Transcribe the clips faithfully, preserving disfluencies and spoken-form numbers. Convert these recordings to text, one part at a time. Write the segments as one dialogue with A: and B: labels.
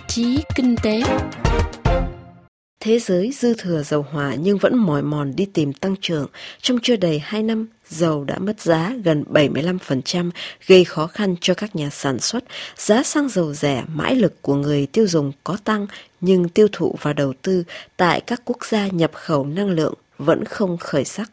A: chí kinh tế.
B: Thế giới dư thừa dầu hỏa nhưng vẫn mỏi mòn đi tìm tăng trưởng. Trong chưa đầy hai năm, dầu đã mất giá gần bảy mươi lăm phần trăm, gây khó khăn cho các nhà sản xuất. Giá xăng dầu rẻ, mãi lực của người tiêu dùng có tăng, nhưng tiêu thụ và đầu tư tại các quốc gia nhập khẩu năng lượng vẫn không khởi sắc.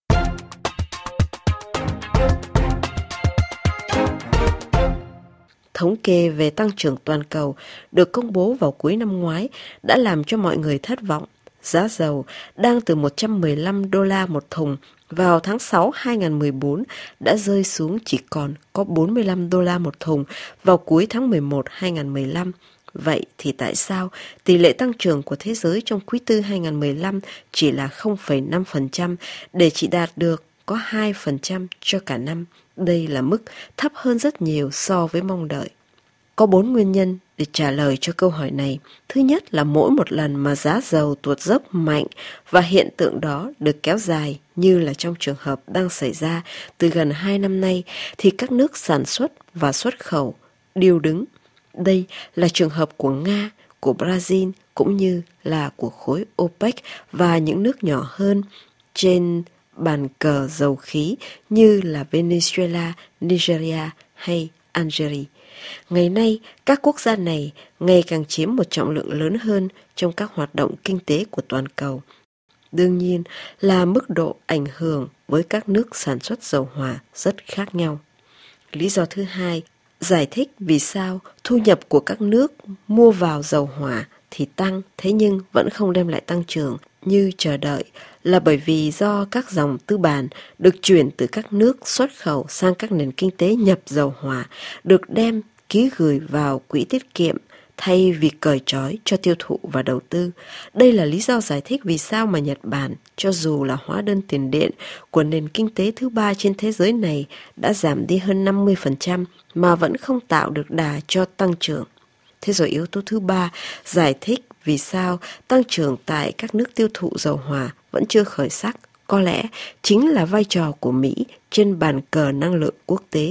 B: Thống kê về tăng trưởng toàn cầu được công bố vào cuối năm ngoái đã làm cho mọi người thất vọng. Giá dầu đang từ một trăm mười lăm đô la một thùng vào tháng sáu hai nghìn không trăm mười bốn đã rơi xuống chỉ còn có bốn mươi lăm đô la một thùng vào cuối tháng mười một hai nghìn không trăm mười lăm. Vậy thì tại sao tỷ lệ tăng trưởng của thế giới trong quý tư hai nghìn không trăm mười lăm chỉ là không phẩy năm phần trăm để chỉ đạt được có hai phần trăm cho cả năm? Đây là mức thấp hơn rất nhiều so với mong đợi. Có bốn nguyên nhân để trả lời cho câu hỏi này. Thứ nhất là mỗi một lần mà giá dầu tuột dốc mạnh và hiện tượng đó được kéo dài như là trong trường hợp đang xảy ra từ gần hai năm nay thì các nước sản xuất và xuất khẩu điêu đứng. Đây là trường hợp của Nga, của Brazil cũng như là của khối OPEC và những nước nhỏ hơn trên bàn cờ dầu khí như là Venezuela, Nigeria hay Algeria. Ngày nay, các quốc gia này ngày càng chiếm một trọng lượng lớn hơn trong các hoạt động kinh tế của toàn cầu. Đương nhiên là mức độ ảnh hưởng với các nước sản xuất dầu hỏa rất khác nhau. Lý do thứ hai, giải thích vì sao thu nhập của các nước mua vào dầu hỏa thì tăng, thế nhưng vẫn không đem lại tăng trưởng như chờ đợi là bởi vì do các dòng tư bản được chuyển từ các nước xuất khẩu sang các nền kinh tế nhập dầu hỏa được đem ký gửi vào quỹ tiết kiệm thay vì cởi trói cho tiêu thụ và đầu tư. Đây là lý do giải thích vì sao mà Nhật Bản, cho dù là hóa đơn tiền điện của nền kinh tế thứ ba trên thế giới này đã giảm đi hơn năm mươi phần trăm mà vẫn không tạo được đà cho tăng trưởng. Thế rồi yếu tố thứ ba giải thích vì sao tăng trưởng tại các nước tiêu thụ dầu hỏa vẫn chưa khởi sắc, có lẽ chính là vai trò của Mỹ trên bàn cờ năng lượng quốc tế.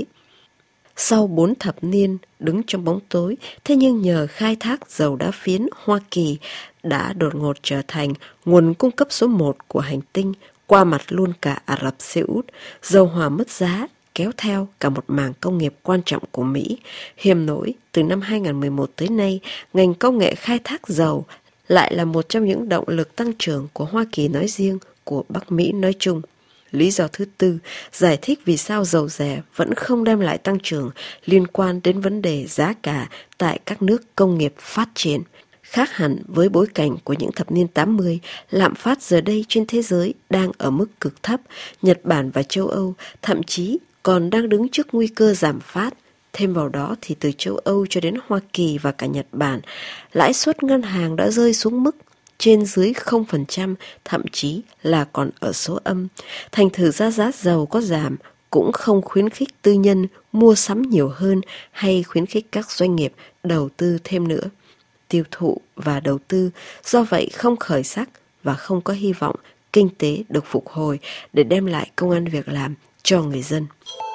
B: Sau bốn thập niên đứng trong bóng tối, thế nhưng nhờ khai thác dầu đá phiến, Hoa Kỳ đã đột ngột trở thành nguồn cung cấp số một của hành tinh, qua mặt luôn cả Ả Rập Xê Út. Dầu hỏa mất giá kéo theo cả một mảng công nghiệp quan trọng của Mỹ. Hiềm nổi, từ năm hai nghìn không trăm mười một tới nay, ngành công nghệ khai thác dầu lại là một trong những động lực tăng trưởng của Hoa Kỳ nói riêng, của Bắc Mỹ nói chung. Lý do thứ tư, giải thích vì sao dầu rẻ vẫn không đem lại tăng trưởng liên quan đến vấn đề giá cả tại các nước công nghiệp phát triển. Khác hẳn với bối cảnh của những thập niên tám mươi, lạm phát giờ đây trên thế giới đang ở mức cực thấp. Nhật Bản và châu Âu thậm chí còn đang đứng trước nguy cơ giảm phát. Thêm vào đó thì từ châu Âu cho đến Hoa Kỳ và cả Nhật Bản, lãi suất ngân hàng đã rơi xuống mức trên dưới không phần trăm, thậm chí là còn ở số âm. Thành thử ra giá dầu có giảm cũng không khuyến khích tư nhân mua sắm nhiều hơn hay khuyến khích các doanh nghiệp đầu tư thêm nữa. Tiêu thụ và đầu tư do vậy không khởi sắc và không có hy vọng kinh tế được phục hồi để đem lại công ăn việc làm cho người dân.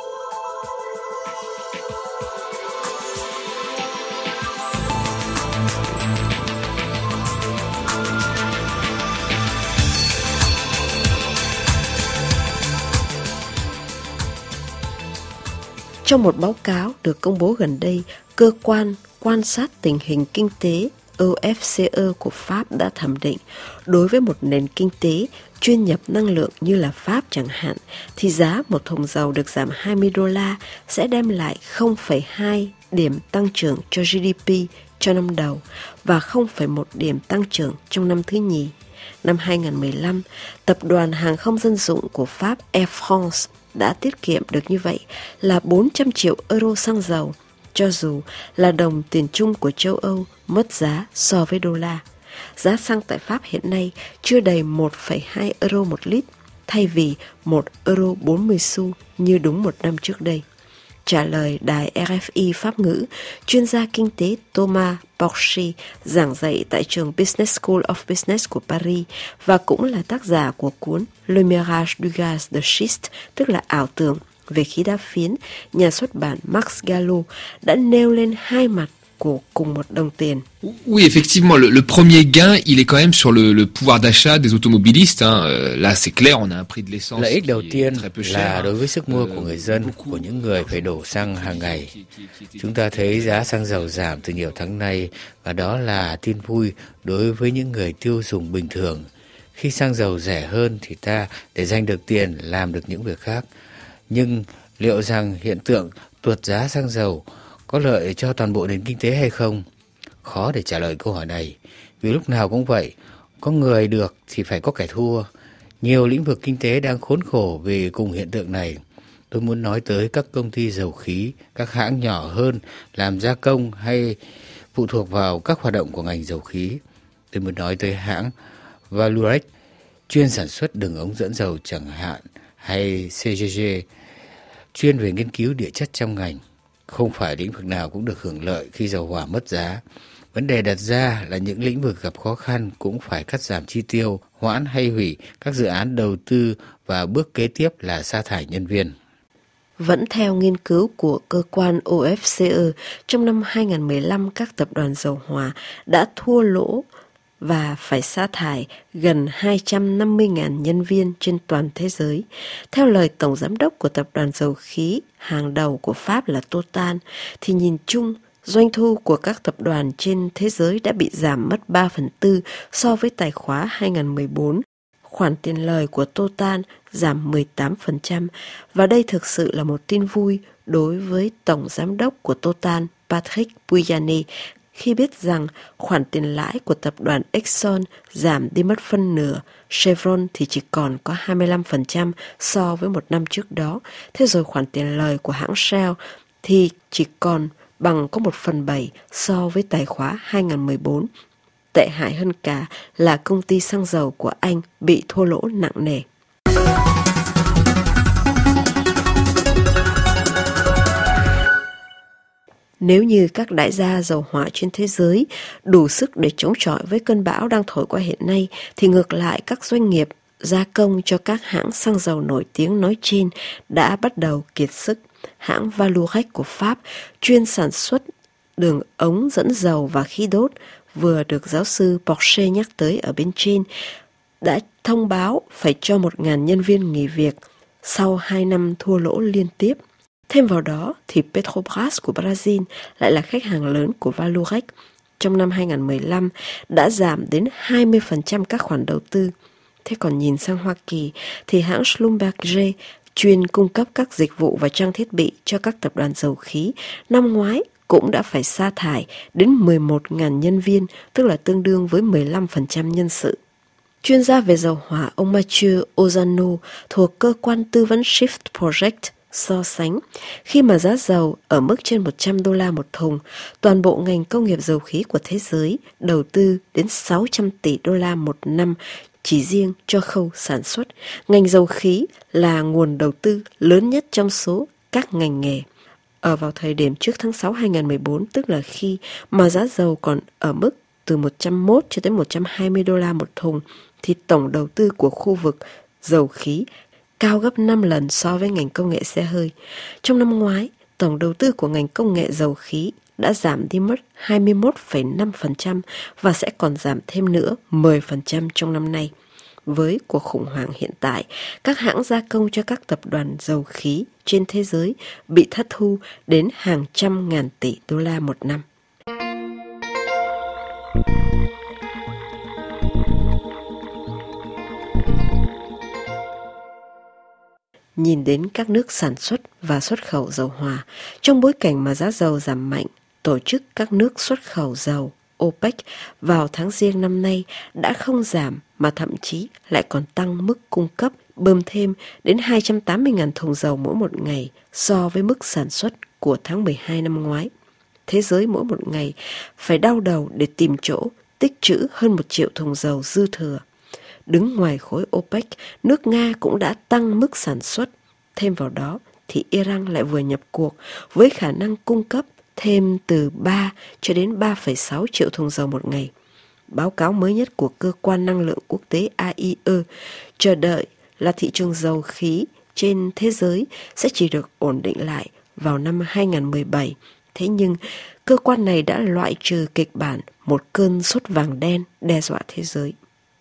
B: Trong một báo cáo được công bố gần đây, cơ quan quan sát tình hình kinh tế O F C E của Pháp đã thẩm định đối với một nền kinh tế chuyên nhập năng lượng như là Pháp chẳng hạn, thì giá một thùng dầu được giảm hai mươi đô la sẽ đem lại không phẩy hai điểm tăng trưởng cho G D P cho năm đầu và không phẩy một điểm tăng trưởng trong năm thứ nhì. Năm hai nghìn không trăm mười lăm, tập đoàn hàng không dân dụng của Pháp Air France đã tiết kiệm được như vậy là bốn trăm triệu euro xăng dầu, cho dù là đồng tiền chung của châu Âu mất giá so với đô la. Giá xăng tại Pháp hiện nay chưa đầy một phẩy hai euro một lít, thay vì một euro bốn mươi xu như đúng một năm trước đây. Trả lời đài R F I Pháp ngữ, chuyên gia kinh tế Thomas Porchy giảng dạy tại trường Business School of Business của Paris và cũng là tác giả của cuốn Le Mirage du Gaz de Schiste, tức là ảo tưởng về khí đá phiến, nhà xuất bản Max Gallo đã nêu lên hai mặt của cùng một đồng tiền.
A: Oui, effectivement, le, le premier gain, il est quand même sur le, le pouvoir d'achat des automobilistes. Hein. Euh, là, c'est clair, on a un prix de l'essence.
C: Lợi ích đầu tiên
A: très peu cher,
C: là đối với sức mua của người dân, của những người phải đổ xăng hàng ngày. Chúng ta thấy giá xăng dầu giảm từ nhiều tháng nay, và đó là tin vui đối với những người tiêu dùng bình thường. Khi xăng dầu rẻ hơn thì ta để dành được tiền làm được những việc khác. Nhưng liệu rằng hiện tượng tuột giá xăng dầu có lợi cho toàn bộ nền kinh tế hay không? Khó để trả lời câu hỏi này, vì lúc nào cũng vậy, có người được thì phải có kẻ thua. Nhiều lĩnh vực kinh tế đang khốn khổ vì cùng hiện tượng này. Tôi muốn nói tới các công ty dầu khí, các hãng nhỏ hơn làm gia công hay phụ thuộc vào các hoạt động của ngành dầu khí. Tôi muốn nói tới hãng Vallourec, chuyên sản xuất đường ống dẫn dầu chẳng hạn, hay xê giê giê, chuyên về nghiên cứu địa chất trong ngành. Không phải lĩnh vực nào cũng được hưởng lợi khi dầu hỏa mất giá. Vấn đề đặt ra là những lĩnh vực gặp khó khăn cũng phải cắt giảm chi tiêu, hoãn hay hủy các dự án đầu tư, và bước kế tiếp là sa thải nhân viên.
B: Vẫn theo nghiên cứu của cơ quan o ép xê e, trong năm hai không một lăm các tập đoàn dầu hỏa đã thua lỗ và phải sa thải gần hai trăm năm mươi nghìn nhân viên trên toàn thế giới. Theo lời Tổng Giám đốc của tập đoàn dầu khí hàng đầu của Pháp là Total, thì nhìn chung, doanh thu của các tập đoàn trên thế giới đã bị giảm mất ba phần tư so với tài khóa hai không một bốn. Khoản tiền lời của Total giảm mười tám phần trăm, và đây thực sự là một tin vui đối với Tổng Giám đốc của Total, Patrick Pouyanné, khi biết rằng khoản tiền lãi của tập đoàn Exxon giảm đi mất phân nửa, Chevron thì chỉ còn có hai mươi lăm phần trăm so với một năm trước đó. Thế rồi khoản tiền lời của hãng Shell thì chỉ còn bằng có một phần bảy so với tài khóa hai không một bốn. Tệ hại hơn cả là công ty xăng dầu của Anh bị thua lỗ nặng nề. Nếu như các đại gia dầu hỏa trên thế giới đủ sức để chống chọi với cơn bão đang thổi qua hiện nay, thì ngược lại các doanh nghiệp gia công cho các hãng xăng dầu nổi tiếng nói trên đã bắt đầu kiệt sức. Hãng Vallourec của Pháp, chuyên sản xuất đường ống dẫn dầu và khí đốt, vừa được giáo sư Porcher nhắc tới ở bên trên, đã thông báo phải cho một nghìn nhân viên nghỉ việc sau hai năm thua lỗ liên tiếp. Thêm vào đó thì Petrobras của Brazil lại là khách hàng lớn của Vallourec. Trong năm hai không một lăm đã giảm đến hai mươi phần trăm các khoản đầu tư. Thế còn nhìn sang Hoa Kỳ thì hãng Schlumberger, chuyên cung cấp các dịch vụ và trang thiết bị cho các tập đoàn dầu khí, năm ngoái cũng đã phải sa thải đến mười một nghìn nhân viên, tức là tương đương với mười lăm phần trăm nhân sự. Chuyên gia về dầu hỏa ông Mathieu Ozano thuộc cơ quan tư vấn Shift Project so sánh, khi mà giá dầu ở mức trên một trăm đô la một thùng, toàn bộ ngành công nghiệp dầu khí của thế giới đầu tư đến sáu trăm tỷ đô la một năm chỉ riêng cho khâu sản xuất. Ngành dầu khí là nguồn đầu tư lớn nhất trong số các ngành nghề. Ở vào thời điểm trước tháng sáu hai không một bốn, tức là khi mà giá dầu còn ở mức từ một trăm mốt cho tới một trăm hai mươi đô la một thùng, thì tổng đầu tư của khu vực dầu khí cao gấp năm lần so với ngành công nghệ xe hơi. Trong năm ngoái, tổng đầu tư của ngành công nghệ dầu khí đã giảm đi mất hai mươi mốt phẩy năm phần trăm và sẽ còn giảm thêm nữa mười phần trăm trong năm nay. Với cuộc khủng hoảng hiện tại, các hãng gia công cho các tập đoàn dầu khí trên thế giới bị thất thu đến hàng trăm ngàn tỷ đô la một năm. Nhìn đến các nước sản xuất và xuất khẩu dầu hỏa, trong bối cảnh mà giá dầu giảm mạnh, tổ chức các nước xuất khẩu dầu OPEC vào tháng Giêng năm nay đã không giảm mà thậm chí lại còn tăng mức cung cấp, bơm thêm đến hai trăm tám mươi nghìn thùng dầu mỗi một ngày so với mức sản xuất của tháng mười hai năm ngoái. Thế giới mỗi một ngày phải đau đầu để tìm chỗ tích trữ hơn một triệu thùng dầu dư thừa. Đứng ngoài khối OPEC, nước Nga cũng đã tăng mức sản xuất. Thêm vào đó thì Iran lại vừa nhập cuộc với khả năng cung cấp thêm từ ba cho đến ba phẩy sáu triệu thùng dầu một ngày. Báo cáo mới nhất của Cơ quan Năng lượng Quốc tế A I E chờ đợi là thị trường dầu khí trên thế giới sẽ chỉ được ổn định lại vào năm hai không một bảy, Thế nhưng, cơ quan này đã loại trừ kịch bản một cơn sốt vàng đen đe dọa thế giới.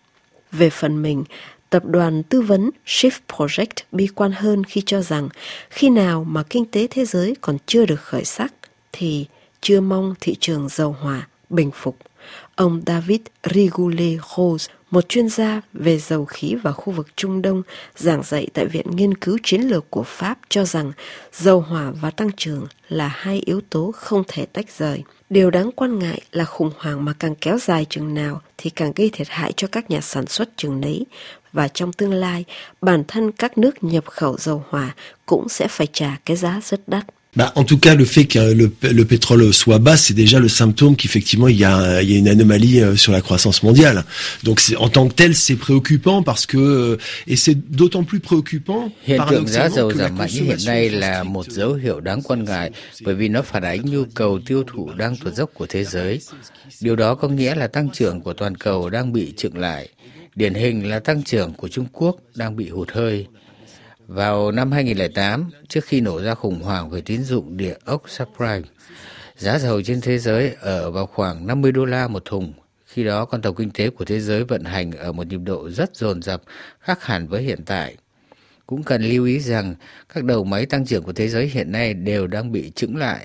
B: Về phần mình, tập đoàn tư vấn Shift Project bi quan hơn khi cho rằng khi nào mà kinh tế thế giới còn chưa được khởi sắc thì chưa mong thị trường dầu hỏa bình phục. Ông David Rigoulet-Rose, một chuyên gia về dầu khí và khu vực Trung Đông, giảng dạy tại Viện Nghiên cứu Chiến lược của Pháp cho rằng dầu hỏa và tăng trưởng là hai yếu tố không thể tách rời. Điều đáng quan ngại là khủng hoảng mà càng kéo dài chừng nào thì càng gây thiệt hại cho các nhà sản xuất chừng nấy, và trong tương lai, bản thân các nước nhập khẩu dầu hỏa cũng sẽ phải trả cái giá rất đắt.
D: Bah, en tout cas, le fait que le, le pétrole soit bas, c'est déjà le symptôme qu'effectivement il y a, il y a une anomalie sur la croissance mondiale. Donc, en tant que tel, c'est préoccupant parce que, et c'est d'autant plus préoccupant.
C: Hiện tượng giá dầu giảm mạnh như hiện nay là một dấu hiệu đáng quan ngại bởi vì nó phản ánh nhu cầu tiêu thụ đang tuột dốc của thế giới. Điều đó có nghĩa là tăng trưởng của toàn cầu đang bị chững lại. Điển hình là tăng trưởng của Trung Quốc đang bị hụt hơi. Vào năm hai nghìn không trăm lẻ tám, trước khi nổ ra khủng hoảng về tín dụng địa ốc subprime, giá dầu trên thế giới ở vào khoảng năm mươi đô la một thùng. Khi đó, con tàu kinh tế của thế giới vận hành ở một nhịp độ rất dồn dập, khác hẳn với hiện tại. Cũng cần lưu ý rằng các đầu máy tăng trưởng của thế giới hiện nay đều đang bị chững lại.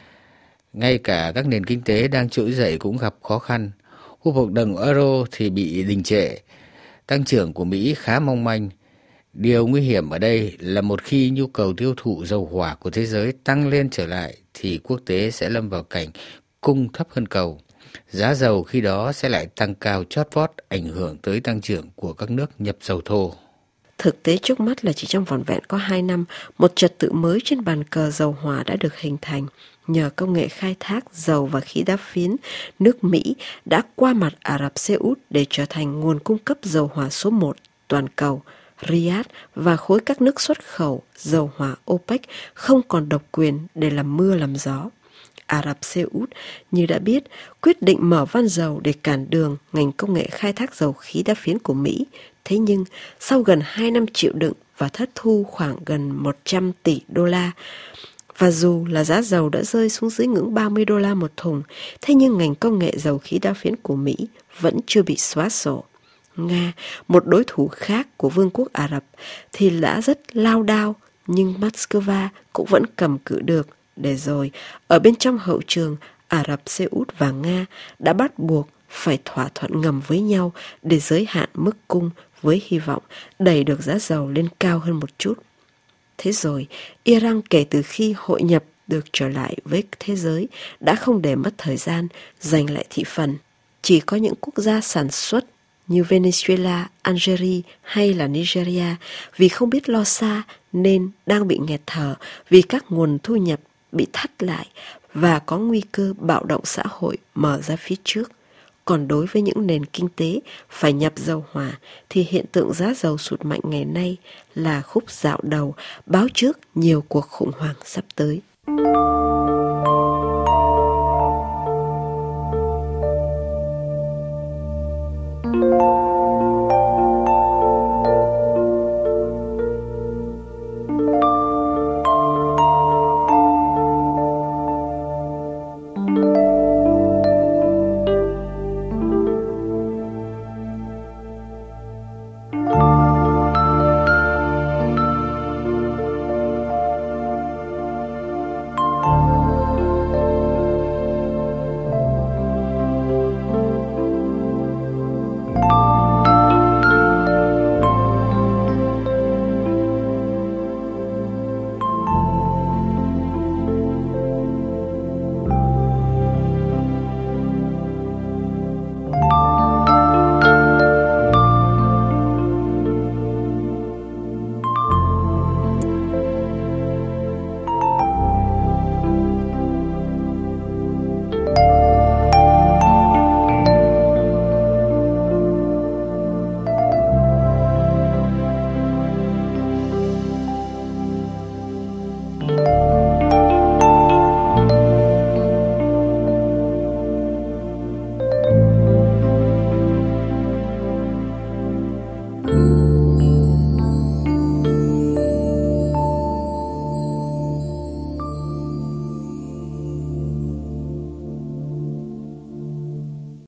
C: Ngay cả các nền kinh tế đang trỗi dậy cũng gặp khó khăn. Khu vực đồng euro thì bị đình trệ. Tăng trưởng của Mỹ khá mong manh. Điều nguy hiểm ở đây là một khi nhu cầu tiêu thụ dầu hỏa của thế giới tăng lên trở lại thì quốc tế sẽ lâm vào cảnh cung thấp hơn cầu. Giá dầu khi đó sẽ lại tăng cao chót vót, ảnh hưởng tới tăng trưởng của các nước nhập dầu thô.
B: Thực tế trước mắt là chỉ trong vỏn vẹn có hai năm, một trật tự mới trên bàn cờ dầu hỏa đã được hình thành. Nhờ công nghệ khai thác dầu và khí đá phiến, nước Mỹ đã qua mặt Ả Rập Xê Út để trở thành nguồn cung cấp dầu hỏa số một toàn cầu. Riyadh và khối các nước xuất khẩu dầu hỏa OPEC không còn độc quyền để làm mưa làm gió. Ả Rập Xê Út, như đã biết, quyết định mở van dầu để cản đường ngành công nghệ khai thác dầu khí đá phiến của Mỹ. Thế nhưng, sau gần hai năm chịu đựng và thất thu khoảng gần một trăm tỷ đô la, và dù là giá dầu đã rơi xuống dưới ngưỡng ba mươi đô la một thùng, thế nhưng ngành công nghệ dầu khí đá phiến của Mỹ vẫn chưa bị xóa sổ. Nga, một đối thủ khác của Vương quốc Ả Rập, thì đã rất lao đao, nhưng Moscow cũng vẫn cầm cự được. Để rồi, ở bên trong hậu trường, Ả Rập Xê Út và Nga đã bắt buộc phải thỏa thuận ngầm với nhau để giới hạn mức cung với hy vọng đẩy được giá dầu lên cao hơn một chút. Thế rồi, Iran kể từ khi hội nhập được trở lại với thế giới đã không để mất thời gian giành lại thị phần. Chỉ có những quốc gia sản xuất như Venezuela, Algeria hay là Nigeria vì không biết lo xa nên đang bị nghẹt thở vì các nguồn thu nhập bị thắt lại và có nguy cơ bạo động xã hội mở ra phía trước. Còn đối với những nền kinh tế phải nhập dầu hỏa thì hiện tượng giá dầu sụt mạnh ngày nay là khúc dạo đầu báo trước nhiều cuộc khủng hoảng sắp tới.